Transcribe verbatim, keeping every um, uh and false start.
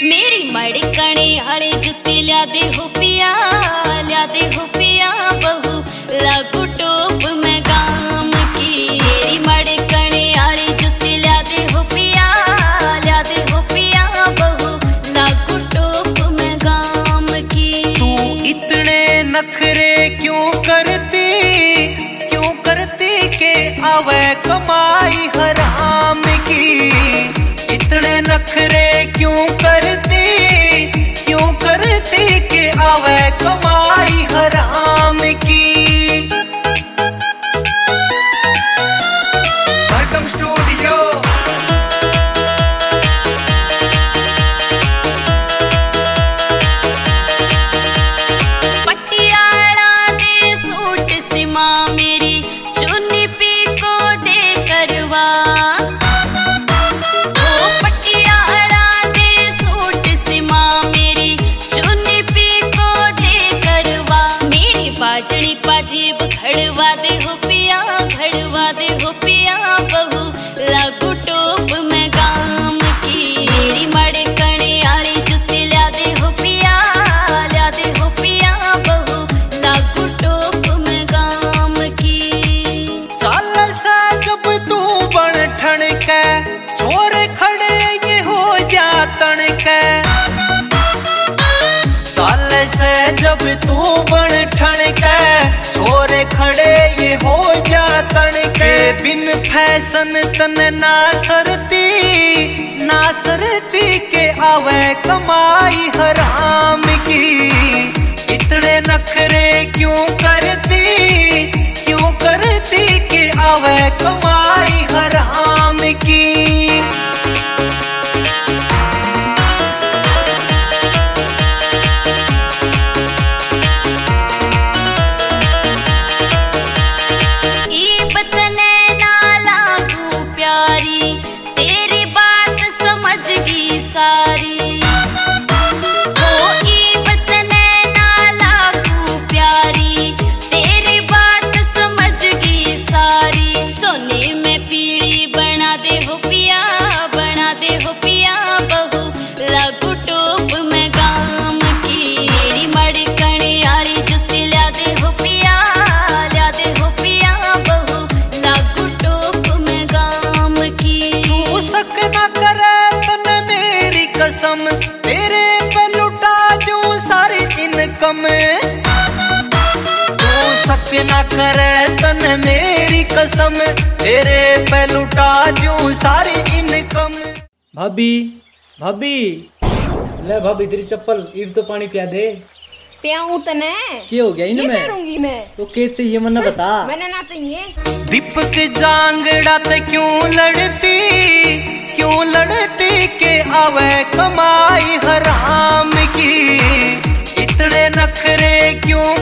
मेरी मड़कने हरे जुत्ती लिया दे हो पिया, लिया दे हो पिया बहू लागू टोप में गाम की। मेरी मड़कने हरे जुत्ती लिया दे हो पिया, लिया दे हो पिया बहू लागू टोप में गाम की। तू इतने नखरे क्यों करती, क्यों करती के आवे कमाई हराम की। इतने नखरे क्यों करती, क्यों करती के आवे कमाई हराम की। सरगम स्टूडियो पटियाला दे सूट सीमा मेरी चुन्नी पी को दे करवा। पाजेब घड़वा दे हो पिया, घड़वा दे हो पिया बहू लागू टोप में गाम की। मेरी मड़कने आली जुत्ती लिया दे हो पिया, लिया दे हो पिया बहू लागू टोप में गाम की। चाल सा जब तू बन ठण के छोरे खड़े ये हो जा तण के। चाल से जब तू बन ठण के छोरे खड़े ये हो जा तण के। बिन फैशन तन ना सरती, ना सरती के आवे कमाई हराम की। इतने नखरे क्यों करती, क्यों करती के आवे कमाई हराम की। तेरी बात समझगी सारी, ओ ईबत नैना लागू प्यारी। तेरी बात समझगी सारी। सोने में पीड़ी बना दे हो पिया, बना दे हो पिया बहू लागू टोप में गाम की। मेरी मड़कने आली जुत्ती लिया दे हो पिया, लिया दे हो पिया बहू लागू टोप में गाम की। शक न करे तन मेरी कसम, तेरे पे लुटा जो सारी इनकम। तू शक न करे तन मेरी कसम, तेरे पे लुटा जो सारी इनकम। भाभी भाभी ले भाभी तेरी चप्पल इब तो पानी पिया दे। पियाऊं तने क्या हो गया इनमें? करूंगी मैं तो क्या चाहिए मन्ना बता। मैंने ना चाहिए। दीपक जांगड़ा ते क्यों लड़ती, क्यों लड़ती के आवे कमाई हराम की। इतने नखरे क्यों